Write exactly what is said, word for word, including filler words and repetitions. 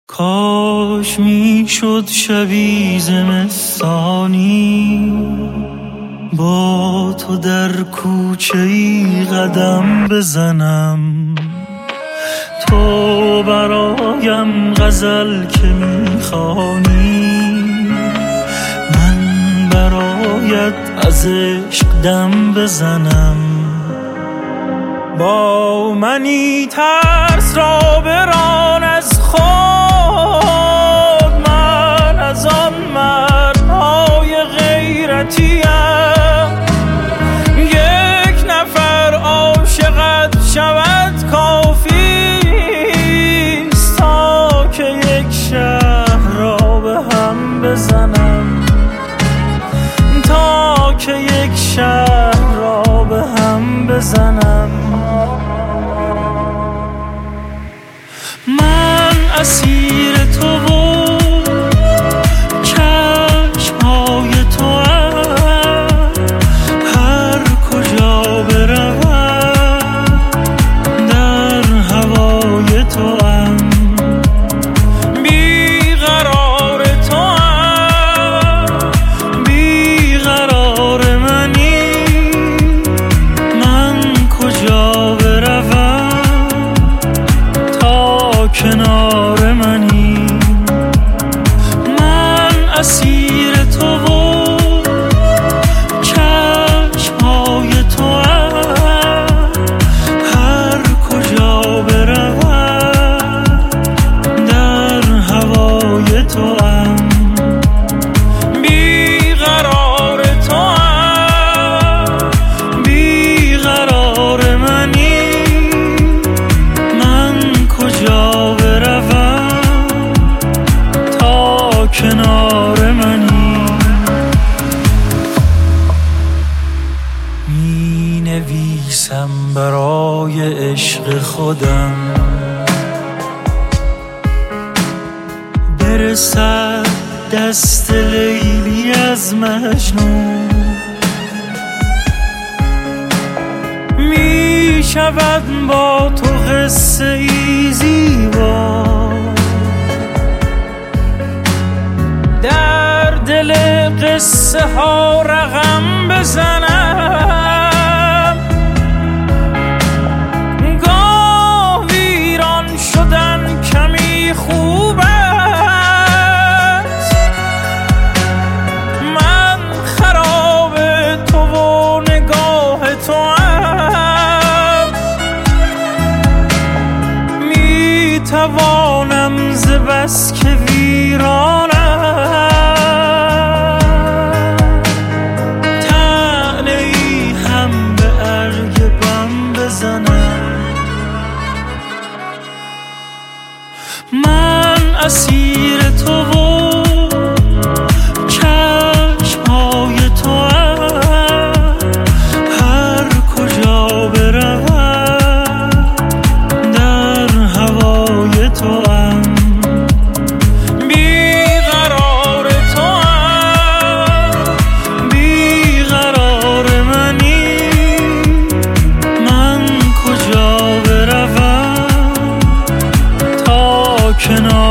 کاش میشد شبی زمستانی با تو در کوچه ای قدم بزنم، تو برایم غزل که میخوانی، من برایت از عشق دم بزنم. با منی ترس را بران از خود، من از آن مردهای غیرتیم، یک نفر عاشقت شود کافیست تا که یک شهر را به هم بزنم، تا که یک شهر را به هم بزنم. من اسیر تو و چشمهای تو هم، هر کجا بروم در هوای تو هم، بیقرار تو هم، بیقرار منی، من کجا بروم تا کنار منی. من اسیر تو و چشمهای تو هم، هر کجا بروم در هوای تو هم، بیقرار تو هم، بیقرار منی، من کجا بروم تا کنار منی. می نویسم برای عشق خودم، برسد دست لیلی از مجنون، می شود با تو قصه ای زیبا، در دل قصه ها رقم بزنم، گاه ویران شدن کمی خوب است، من خراب تو و نگاه تو هم، می توانم ز بس که ویرانم طعنه ای هم به ارگ بم بزنم. من اسیر تو و چشمهای تو هم، هر کجا بروم در هوای تو هم، بیقرار تو هم، بیقرار منی، من کجا بروم تا کنار